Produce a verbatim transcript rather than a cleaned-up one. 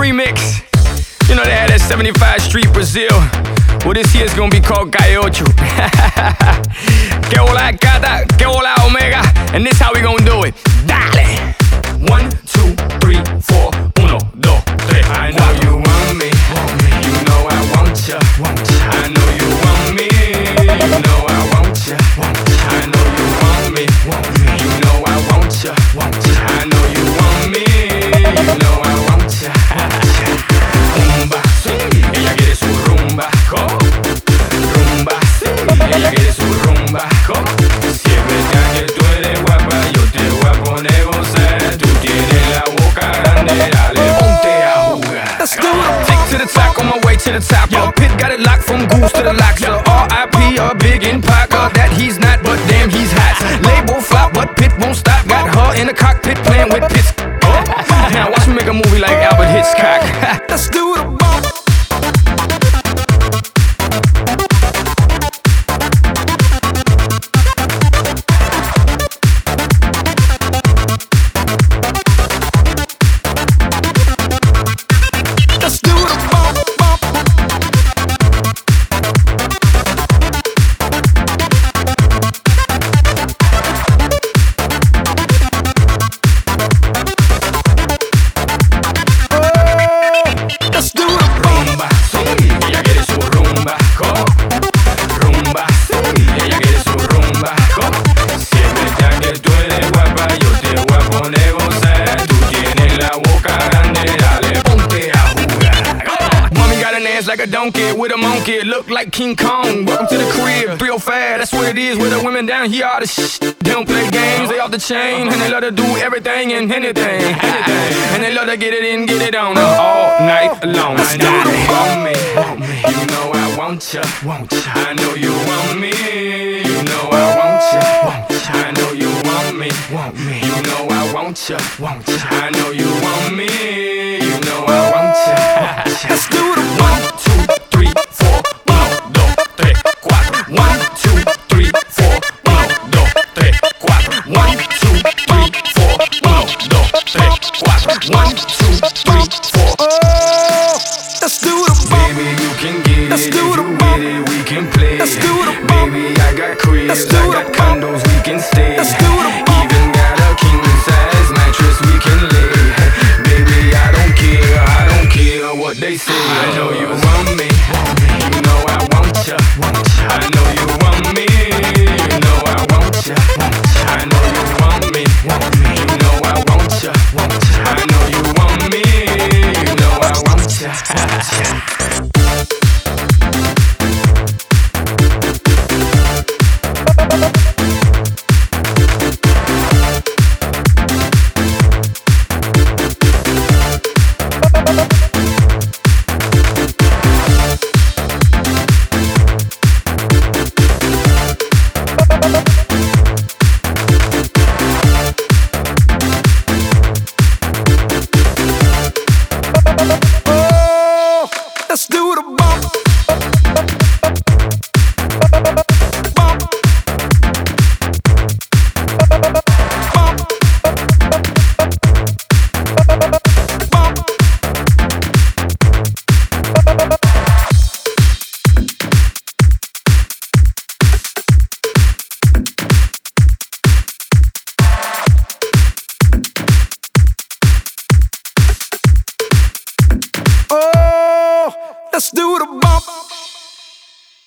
remix. You know they had that seventy-five Street Brazil. Well, this year's gonna be called Calle Ocho. Que hola Cata, que hola Omega. And this how we gonna do it. Dale. One, two, three, four. Uno, dos, tres. I know you want me. You know I want ya. I know you want me. You know I want ya. I know you want me. You know I want ya. I know you want me. You know I want ya. Rumba, sí, ella quiere su rumba. ¿Cómo? Rumba, sí, ella quiere su rumba. ¿Cómo? Si es verdad que tú eres guapa, yo te voy a poner gozar. Tú tienes la boca grande, dale, ponte a jugar. Let's do it. Tick to the top, on my way to the top. Yo, Pit got it locked from goose to the locks. So R I P a big in Parker. That he's not, but damn he's hot. Label flop, but Pit won't stop. Got her in the cockpit playing with Pitts. Oh. Now watch me make a movie like Albert Hitchcock. Let's do the bump. Like a donkey with a monkey, look like King Kong. Welcome to the crib, three oh five, that's what it is with the women down here. All the shit, they don't play games, they off the chain, and they love to do everything and anything, anything. And they love to get it in, get it on all night long. I know you want me, want me, you know I want ya, want ya. I know you want me, you know I want ya, want ya. I know you want me, want me, you know I want ya, want ya. I know you want me, you know I want ya. Let's do the one. One, two, three, four. Oh, let's do it. Baby, you can get let's it. Do if you with it, we can play. Let's do it. Baby, I got cribs, I got condos, we can stay. Let's do it. Even got a king size mattress we can lay. Baby, I don't care, I don't care what they say. I know you want me, you know I want ya. I know you want me, you know I want ya. I know you want me, you know I want ya. I know you want me, you know I want ya. Let's do the bump. Bump. Bump. Bump. Oh, let's do the bump.